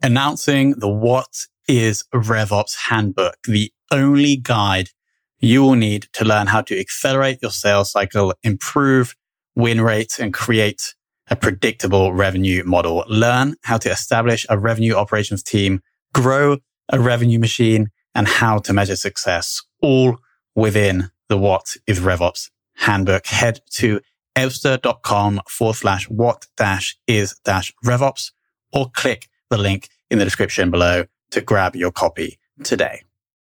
announcing the What is RevOps Handbook, the only guide you will need to learn how to accelerate your sales cycle, improve win rates, and create a predictable revenue model. Learn how to establish a revenue operations team, grow a revenue machine, and how to measure success, all within the What is RevOps Handbook. Head to evster.com/what-is-RevOps or click the link in the description below to grab your copy today.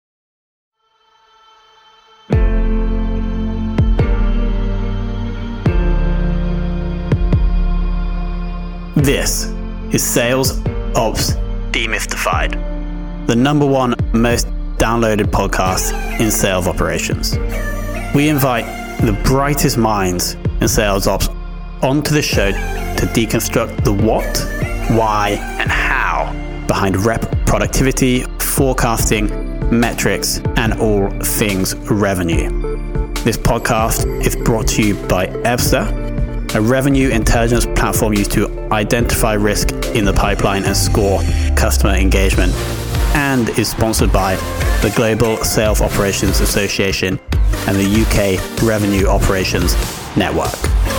This is Sales Ops Demystified, the #1 most downloaded podcast in sales operations. We invite the brightest minds in sales ops onto the show to deconstruct the what, why, and how behind rep productivity, forecasting, metrics, and all things revenue. This podcast is brought to you by Evster, a revenue intelligence platform used to identify risk in the pipeline and score customer engagement, and is sponsored by the Global Sales Operations Association and the UK Revenue Operations Network.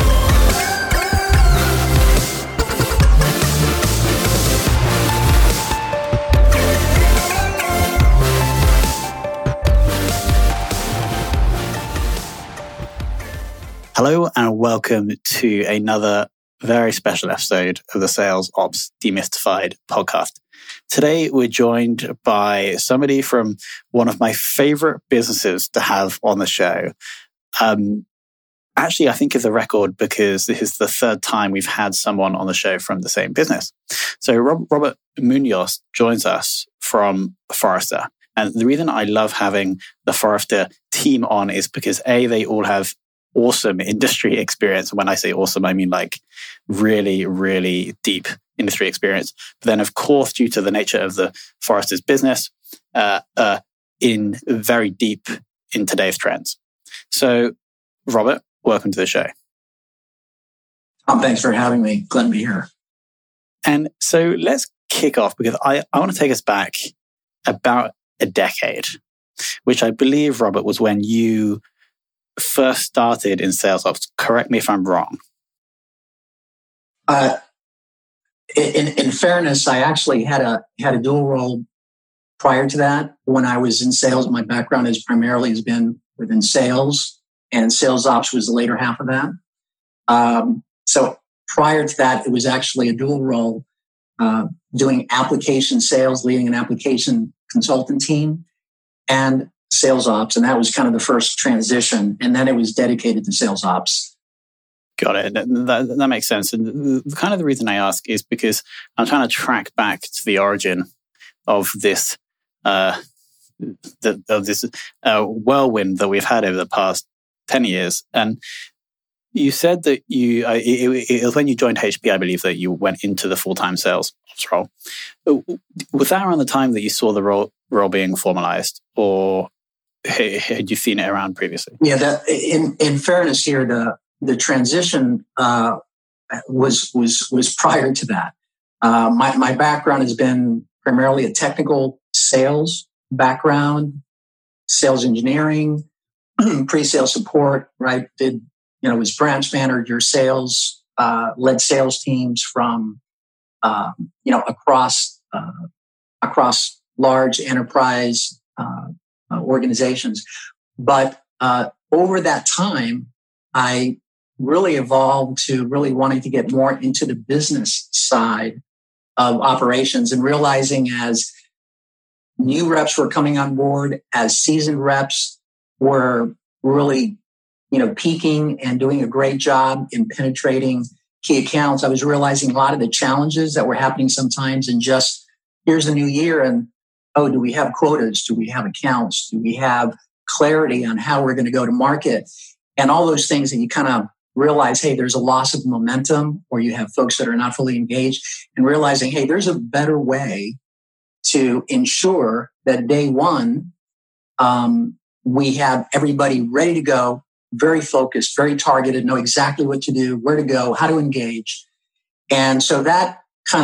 Hello and welcome to another very special episode of the Sales Ops Demystified podcast. Today, we're joined by somebody from one of my favorite businesses to have on the show. Actually, I think it's a record because this is the third time we've had someone on the show from the same business. So Robert Munoz joins us from Forrester. And the reason I love having the Forrester team on is because A, they all have awesome industry experience. When I say awesome, I mean like really, really deep industry experience. But then, of course, due to the nature of the Forrester's business, in very deep in today's trends. So, Robert, welcome to the show. Thanks for having me. Glad to be here. And so let's kick off because I want to take us back about a decade, which I believe, Robert, was when you first started in sales ops. Correct me if I'm wrong. In fairness, I actually had a dual role prior to that. When I was in sales, my background has been within sales, and sales ops was the later half of that. So prior to that, it was actually a dual role, doing application sales, leading an application consultant team, and sales ops. And that was kind of the first transition. And then it was dedicated to sales ops. Got it. That makes sense. And kind of the reason I ask is because I'm trying to track back to the origin of this whirlwind that we've had over the past 10 years. And you said that it was when you joined HP, I believe, that you went into the full-time sales ops role. Was that around the time that you saw the role being formalized, or had you seen it around previously? Yeah, in fairness here, the transition was prior to that. My background has been primarily a technical sales background, sales engineering, pre-sales support. Right, was branch manager, your sales, led sales teams from across large enterprise organizations. But over that time, I really evolved to really wanting to get more into the business side of operations and realizing as new reps were coming on board, as seasoned reps were really, peaking and doing a great job in penetrating key accounts, I was realizing a lot of the challenges that were happening sometimes in just, here's a new year and, oh, do we have quotas? Do we have accounts? Do we have clarity on how we're going to go to market? And all those things that you kind of realize, hey, there's a loss of momentum, or you have folks that are not fully engaged, and realizing, hey, there's a better way to ensure that day one, we have everybody ready to go, very focused, very targeted, know exactly what to do, where to go, how to engage. And so that kind of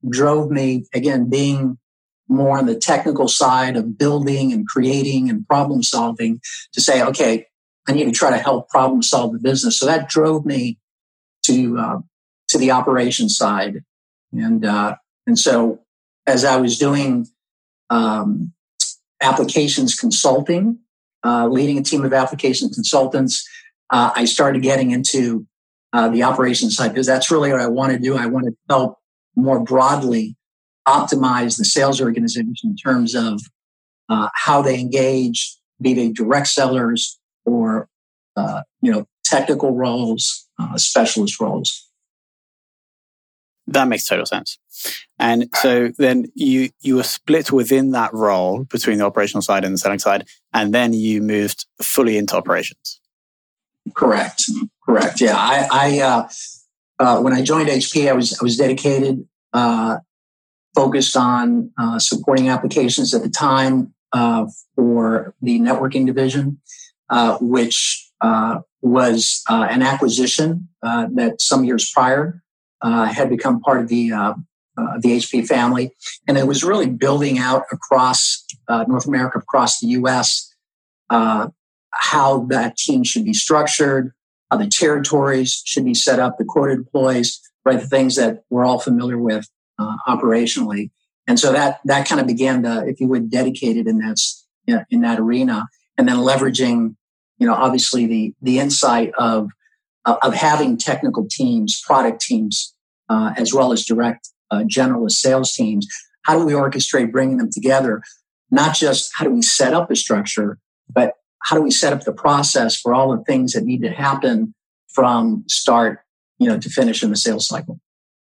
drove me, again, being more on the technical side of building and creating and problem solving, to say, okay, I need to try to help problem solve the business. So that drove me to the operations side. And so as I was doing applications consulting, leading a team of application consultants, I started getting into the operations side, because that's really what I want to do. I want to help more broadly optimize the sales organization in terms of how they engage, be they direct sellers or technical roles, specialist roles. That makes total sense. And so then you were split within that role between the operational side and the selling side, and then you moved fully into operations. Correct. Yeah, I when I joined HP, I was dedicated, focused on supporting applications at the time for the networking division, which was an acquisition that some years prior had become part of the HP family. And it was really building out across North America, across the U.S., how that team should be structured, how the territories should be set up, the quota deploys, right? The things that we're all familiar with operationally. And so that kind of began to, if you would, dedicated in that arena, and then leveraging, obviously the insight of having technical teams, product teams, as well as direct generalist sales teams. How do we orchestrate bringing them together? Not just how do we set up the structure, but how do we set up the process for all the things that need to happen from start, to finish in the sales cycle?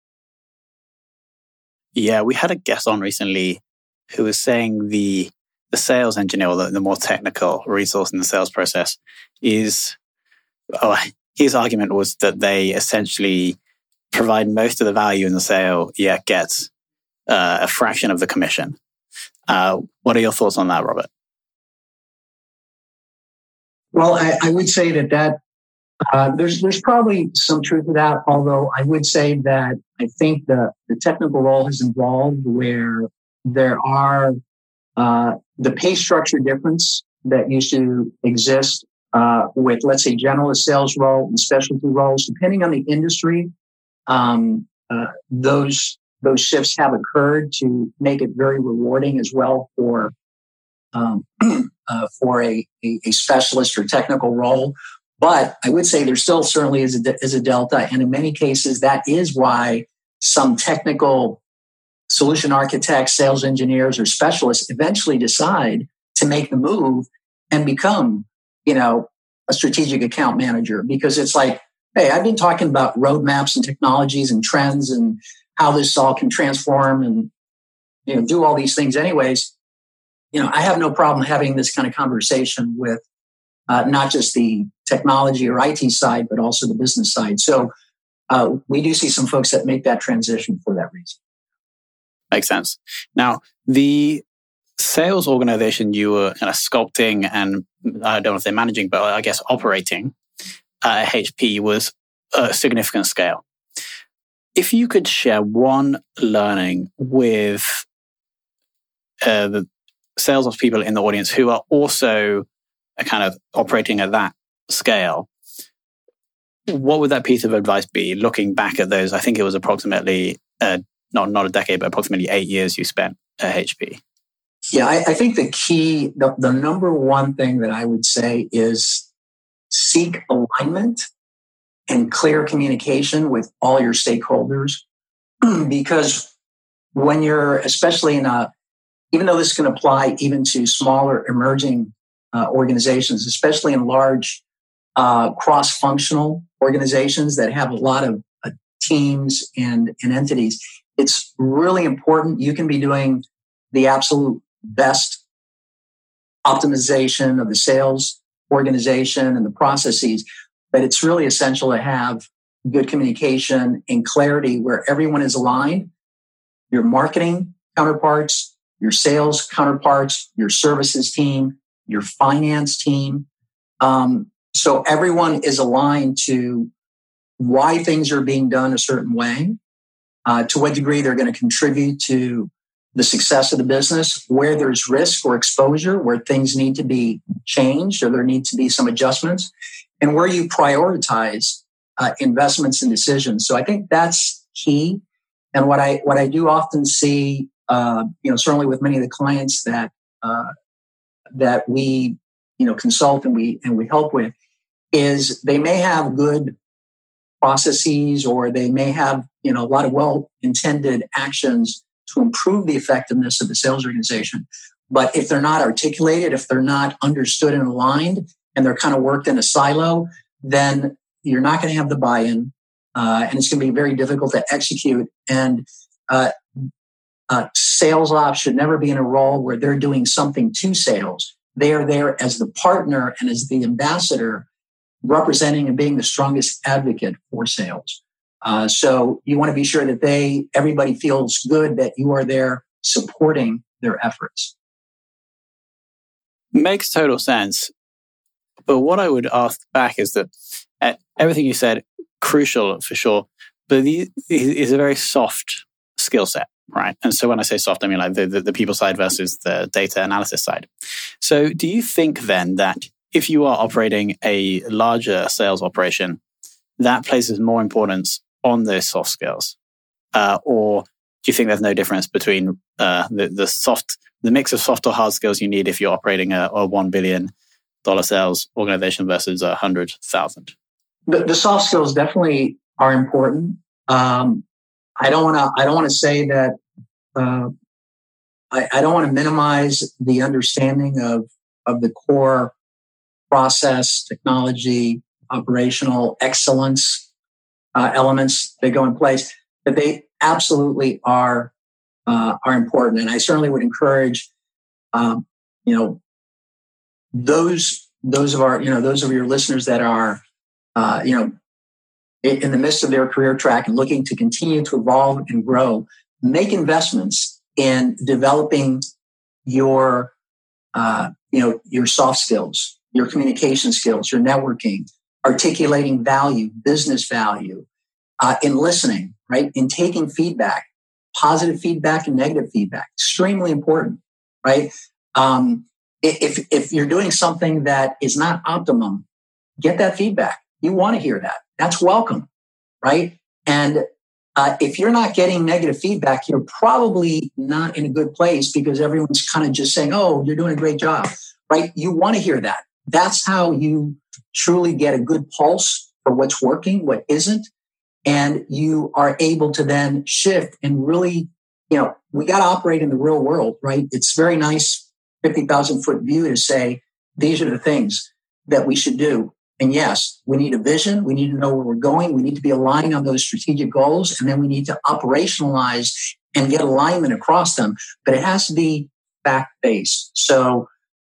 Yeah, we had a guest on recently who was saying the sales engineer, or the more technical resource in the sales process, his argument was that they essentially provide most of the value in the sale, yet get a fraction of the commission. What are your thoughts on that, Robert? Well, I would say that there's probably some truth to that, although I would say that I think the technical role has evolved where there are the pay structure difference that used to exist with, let's say, generalist sales role and specialty roles. Depending on the industry, those shifts have occurred to make it very rewarding as well for a specialist or technical role. But I would say there still certainly is a delta. And in many cases, that is why some technical solution architects, sales engineers, or specialists eventually decide to make the move and become, a strategic account manager. Because it's like, hey, I've been talking about roadmaps and technologies and trends and how this all can transform and, do all these things anyways. I have no problem having this kind of conversation with not just the technology or IT side, but also the business side. So we do see some folks that make that transition for that reason. Makes sense. Now, the sales organization you were kind of sculpting, and I don't know if they're managing, but I guess operating at HP was a significant scale. If you could share one learning with the sales of people in the audience who are also kind of operating at that scale, what would that piece of advice be? Looking back at those, I think it was approximately not a decade, but approximately 8 years you spent at HP. Yeah, I think the key, the number one thing that I would say is seek alignment and clear communication with all your stakeholders. Because when you're, especially even though this can apply even to smaller emerging organizations, especially in large cross-functional organizations that have a lot of teams and entities, it's really important. You can be doing the absolute best optimization of the sales organization and the processes, but it's really essential to have good communication and clarity where everyone is aligned. Your marketing counterparts, your sales counterparts, your services team, your finance team. So everyone is aligned to why things are being done a certain way to what degree they're going to contribute to the success of the business, where there's risk or exposure, where things need to be changed or there need to be some adjustments, and where you prioritize investments and decisions. So I think that's key. And what I do often see, certainly with many of the clients that we consult and we help with, is they may have good processes or they may have a lot of well-intended actions to improve the effectiveness of the sales organization. But if they're not articulated, if they're not understood and aligned, and they're kind of worked in a silo, then you're not going to have the buy-in, and it's going to be very difficult to execute. And sales ops should never be in a role where they're doing something to sales. They are there as the partner and as the ambassador, representing and being the strongest advocate for sales. So you want to be sure that everybody feels good that you are there supporting their efforts. Makes total sense. But what I would ask back is that everything you said, crucial for sure, but it is a very soft skill set, right? And so when I say soft, I mean like the people side versus the data analysis side. So do you think then that if you are operating a larger sales operation, that places more importance on those soft skills? Or do you think there's no difference between the mix of soft or hard skills you need if you're operating a $1 billion sales organization versus 100,000? The soft skills definitely are important. I don't want to say that. I don't want to minimize the understanding of the core process, technology, operational excellence elements that go in place, but they absolutely are important. And I certainly would encourage, those of your listeners that are, in the midst of their career track and looking to continue to evolve and grow, make investments in developing your soft skills, your communication skills, your networking, articulating value, business value, in listening, right? In taking feedback, positive feedback and negative feedback, extremely important, right? If you're doing something that is not optimum, get that feedback. You want to hear that. That's welcome, right? And if you're not getting negative feedback, you're probably not in a good place because everyone's kind of just saying, oh, you're doing a great job, right? You want to hear that. That's how you truly get a good pulse for what's working, what isn't. And you are able to then shift and really, we got to operate in the real world, right? It's very nice, 50,000 foot view to say, these are the things that we should do. And yes, we need a vision. We need to know where we're going. We need to be aligned on those strategic goals. And then we need to operationalize and get alignment across them. But it has to be fact-based. So,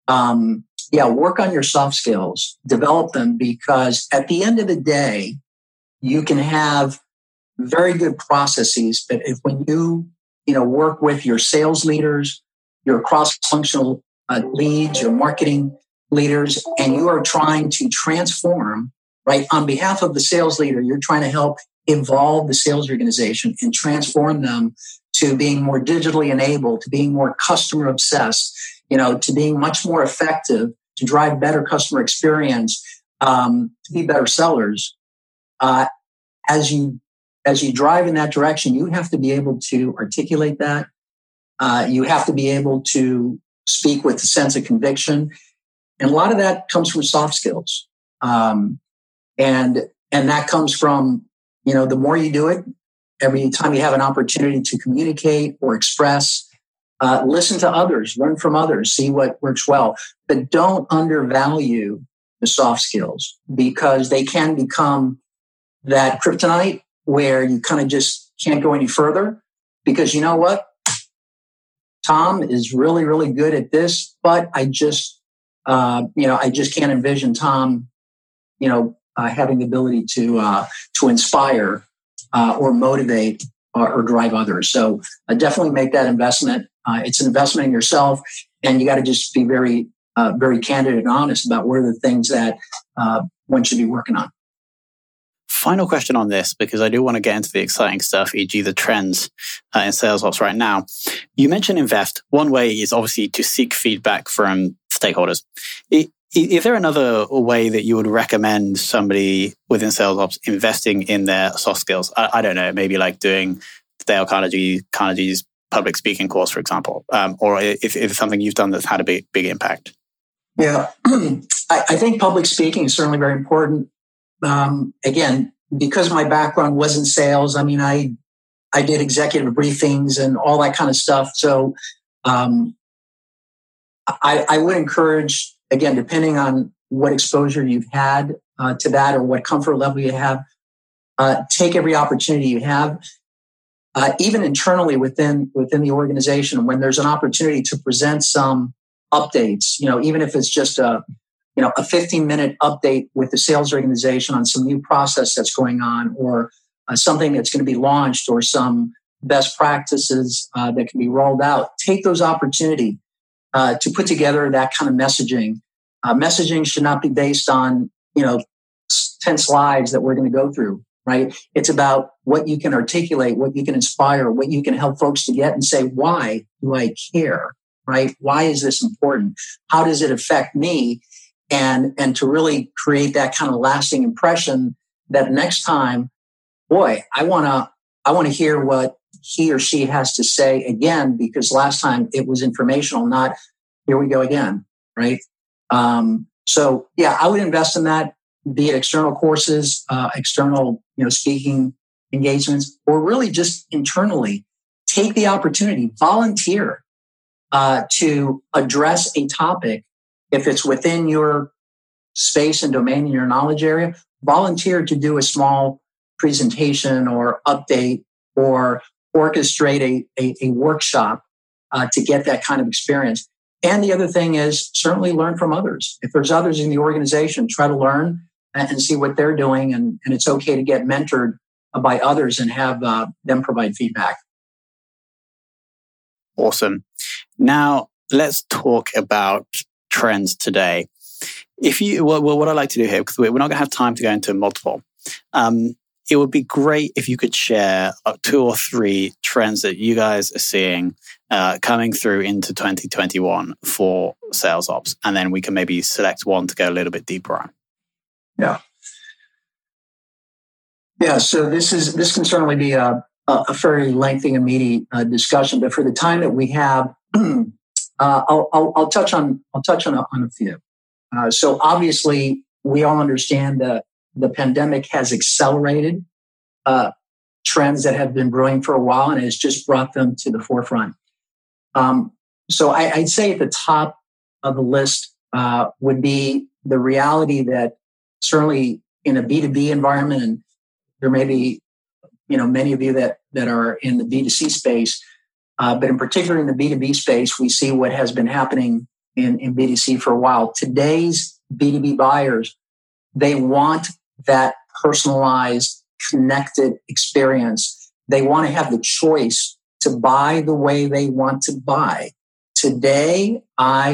work on your soft skills, develop them, because at the end of the day, you can have very good processes. But if when you work with your sales leaders, your cross-functional leads, your marketing leaders, and you are trying to transform, right? On behalf of the sales leader, you're trying to help evolve the sales organization and transform them to being more digitally enabled, to being more customer obsessed, to being much more effective, to drive better customer experience, to be better sellers. As you drive in that direction, you have to be able to articulate that. You have to be able to speak with a sense of conviction. And a lot of that comes from soft skills. And that comes from, the more you do it, every time you have an opportunity to communicate or express, listen to others, learn from others, see what works well. But don't undervalue the soft skills, because they can become that kryptonite where you kind of just can't go any further, because you know what? Tom is really, really good at this, but I just can't envision Tom, having the ability to inspire or motivate or drive others. So definitely make that investment. It's an investment in yourself, and you got to just be very, very candid and honest about what are the things that one should be working on. final question on this, because I do want to get into the exciting stuff, e.g. the trends in sales ops right now. You mentioned invest. One way is obviously to seek feedback from stakeholders. Is there another way that you would recommend somebody within sales ops investing in their soft skills? I don't know, maybe like doing Dale Carnegie's public speaking course, for example, or if it's something you've done that's had a big impact? Yeah, I think public speaking is certainly very important. Again, because my background was in sales, I mean, I did executive briefings and all that kind of stuff. So I would encourage, again, depending on what exposure you've had to that or what comfort level you have, take every opportunity you have. Even internally within the organization, when there's an opportunity to present some updates, even if it's just a 15-minute update with the sales organization on some new process that's going on, or something that's going to be launched, or some best practices that can be rolled out. Take those opportunity to put together that kind of messaging. Messaging should not be based on 10 slides that we're going to go through. Right? It's about what you can articulate, what you can inspire, what you can help folks to get and say, why do I care? Right? Why is this important? How does it affect me? And to really create that kind of lasting impression that next time, boy, I want to hear what he or she has to say again, because last time it was informational, not here we go again. Right? So yeah, I would invest in that, be it external courses, external, speaking engagements, or really just internally. Take the opportunity, volunteer to address a topic. If it's within your space and domain in your knowledge area, volunteer to do a small presentation or update or orchestrate a workshop to get that kind of experience. And the other thing is certainly learn from others. If there's others in the organization, try to learn and see what they're doing. And it's okay to get mentored by others and have them provide feedback. Awesome. Now, let's talk about trends today. What I'd like to do here, because we're not going to have time to go into multiple, it would be great if you could share 2 or 3 trends that you guys are seeing coming through into 2021 for sales ops. And then we can maybe select one to go a little bit deeper on. Yeah. So this can certainly be a fairly lengthy and meaty discussion, but for the time that we have, I'll touch on a few. So obviously, we all understand that the pandemic has accelerated trends that have been brewing for a while, and has just brought them to the forefront. So I'd say at the top of the list would be the reality that certainly in a B2B environment, and there may be, many of you that are in the B2C space, but in particular in the B2B space, we see what has been happening in B2C for a while. Today's B2B buyers, they want that personalized, connected experience. They want to have the choice to buy the way they want to buy. Today, I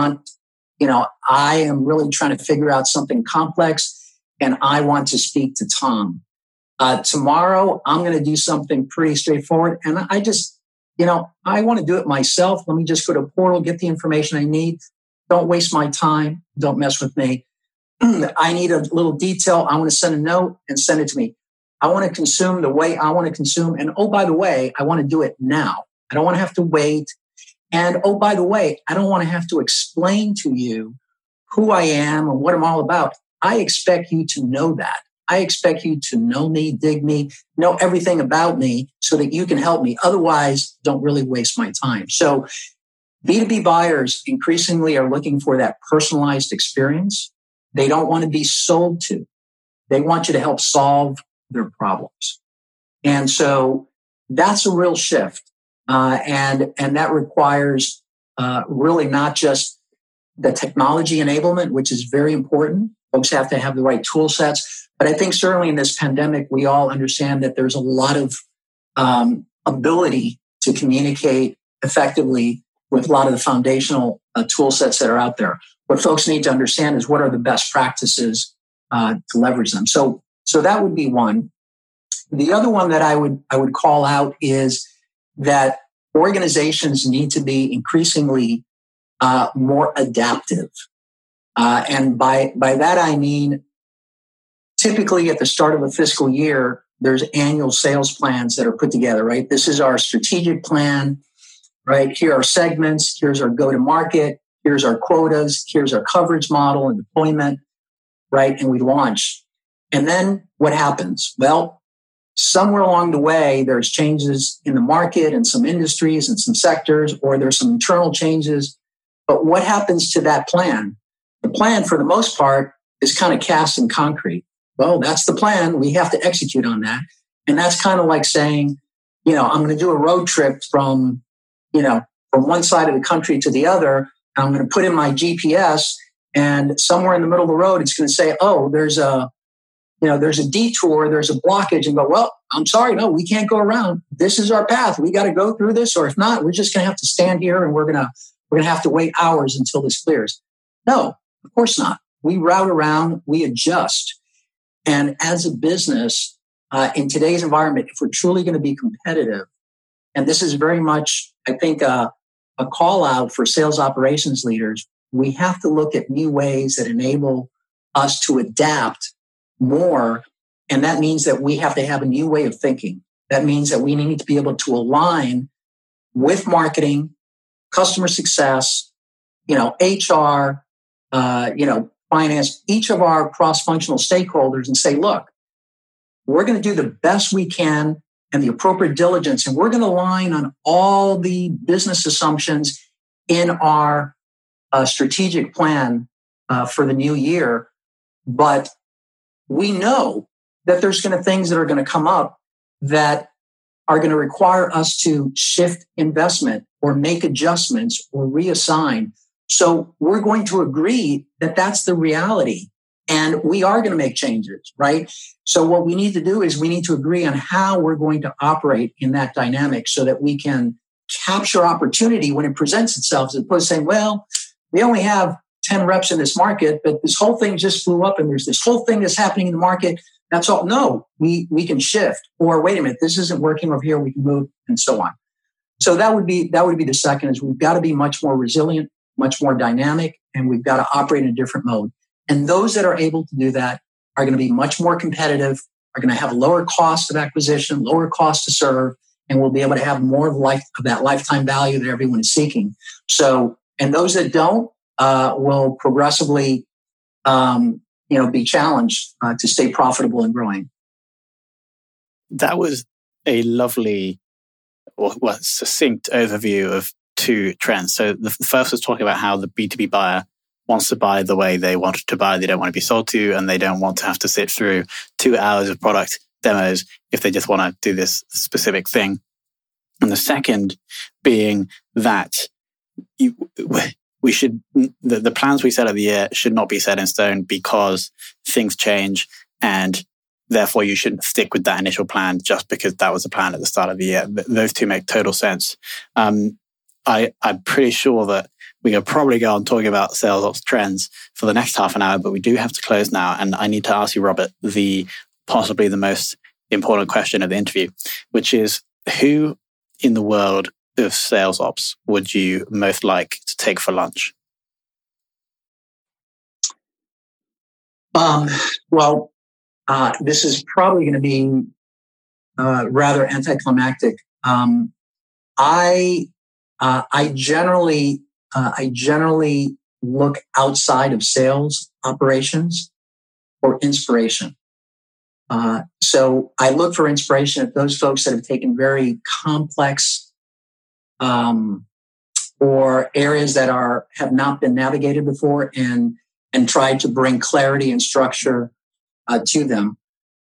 am really trying to figure out something complex, and I want to speak to Tom. Tomorrow, I'm going to do something pretty straightforward, and I just, I want to do it myself. Let me just go to a portal, get the information I need. Don't waste my time. Don't mess with me. I need a little detail. I want to send a note and send it to me. I want to consume the way I want to consume. And oh, by the way, I want to do it now. I don't want to have to wait. And oh, by the way, I don't want to have to explain to you who I am and what I'm all about. I expect you to know that. I expect you to know me, dig me, know everything about me so that you can help me. Otherwise, don't really waste my time. So B2B buyers increasingly are looking for that personalized experience. They don't want to be sold to. They want you to help solve their problems. And so that's a real shift. And that requires really not just the technology enablement, which is very important. Folks have to have the right tool sets. But I think certainly in this pandemic, we all understand that there's a lot of ability to communicate effectively with a lot of the foundational tool sets that are out there. What folks need to understand is what are the best practices to leverage them. So So that would be one. The other one that I would call out is that organizations need to be increasingly more adaptive. And by that, I mean, typically at the start of a fiscal year, there's annual sales plans that are put together, right? This is our strategic plan, right? Here are segments. Here's our go-to-market. Here's our quotas. Here's our coverage model and deployment, right? And we launch. And then what happens? Well, somewhere along the way, there's changes in the market and some industries and some sectors, or there's some internal changes. But what happens to that plan? The plan, for the most part, is kind of cast in concrete. Well, that's the plan. We have to execute on that. And that's kind of like saying, I'm going to do a road trip from one side of the country to the other. I'm going to put in my GPS, and somewhere in the middle of the road, it's going to say, oh, there's a detour, there's a blockage, and go, well, I'm sorry, no, we can't go around. This is our path. We got to go through this, or if not, we're just going to have to stand here and we're going to have to wait hours until this clears. No, of course not. We route around, we adjust. And as a business, in today's environment, if we're truly going to be competitive, and this is very much, I think, a call out for sales operations leaders, we have to look at new ways that enable us to adapt more. And that means that we have to have a new way of thinking. That means that we need to be able to align with marketing, customer success, HR, finance, each of our cross-functional stakeholders, and say, look, we're going to do the best we can and the appropriate diligence, and we're going to align on all the business assumptions in our strategic plan for the new year. But we know that there's going to things that are going to come up that are going to require us to shift investment or make adjustments or reassign. So we're going to agree that that's the reality, and we are going to make changes, right? So what we need to do is we need to agree on how we're going to operate in that dynamic so that we can capture opportunity when it presents itself, as opposed to saying, well, we only have 10 reps in this market, but this whole thing just blew up and there's this whole thing that's happening in the market. That's all. No, we can shift, or wait a minute, this isn't working over here. We can move, and so on. So that would be the second, is we've got to be much more resilient, much more dynamic, and we've got to operate in a different mode. And those that are able to do that are going to be much more competitive, are going to have a lower cost of acquisition, lower cost to serve, and we'll be able to have more of that lifetime value that everyone is seeking. So, and those that don't will progressively, be challenged to stay profitable and growing. That was a lovely, succinct overview of two trends. So the first was talking about how the B2B buyer wants to buy the way they want to buy. They don't want to be sold to, and they don't want to have to sit through 2 hours of product demos if they just want to do this specific thing. And the second being that we should, the plans we set at the year should not be set in stone because things change, and therefore you shouldn't stick with that initial plan just because that was the plan at the start of the year. Those two make total sense. I'm pretty sure that we could probably go on talking about sales ops trends for the next half an hour, but we do have to close now. And I need to ask you, Robert, possibly the most important question of the interview, which is, who in the world of sales ops would you most like to take for lunch? This is probably going to be rather anticlimactic. I generally look outside of sales operations for inspiration. So I look for inspiration at those folks that have taken very complex or areas that have not been navigated before and tried to bring clarity and structure to them.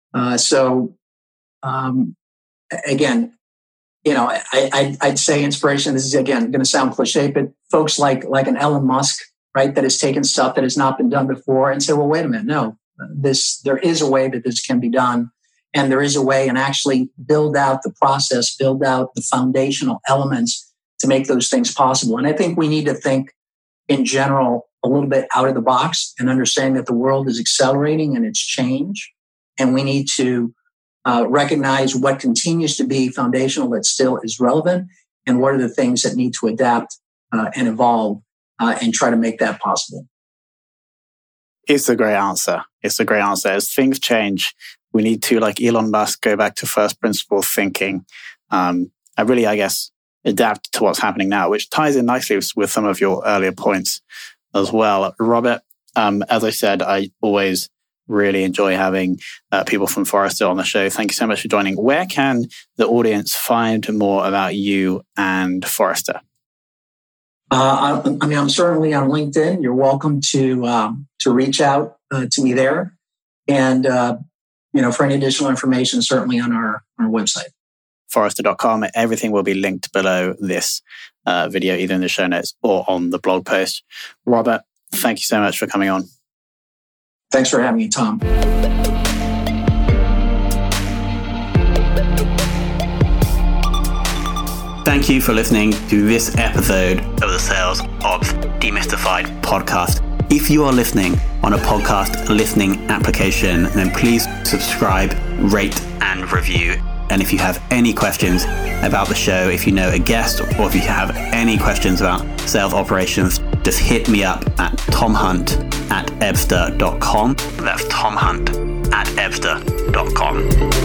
Again, I'd say inspiration. This is, again, going to sound cliche, but folks like an Elon Musk, right, that has taken stuff that has not been done before and say, well, wait a minute, no, there is a way that this can be done, and there is a way, and actually build out the process, build out the foundational elements to make those things possible. And I think we need to think in general a little bit out of the box and understand that the world is accelerating and it's change. and we need to recognize what continues to be foundational that still is relevant, and what are the things that need to adapt and evolve and try to make that possible. It's a great answer. It's a great answer. As things change, we need to, like Elon Musk, go back to first principle thinking. And really, I guess, adapt to what's happening now, which ties in nicely with some of your earlier points as well. Robert, as I said, I always really enjoy having people from Forrester on the show. Thank you so much for joining. Where can the audience find more about you and Forrester? I'm certainly on LinkedIn. You're welcome to reach out to me there. And, for any additional information, certainly on our website. Forrester.com. Everything will be linked below this video, either in the show notes or on the blog post. Robert, thank you so much for coming on. Thanks for having me, Tom. Thank you for listening to this episode of the Sales Ops Demystified podcast. If you are listening on a podcast listening application, then please subscribe, rate, and review. And if you have any questions about the show, if you know a guest, or if you have any questions about sales operations, just hit me up at tomhunt@ebster.com. That's tomhunt@ebster.com.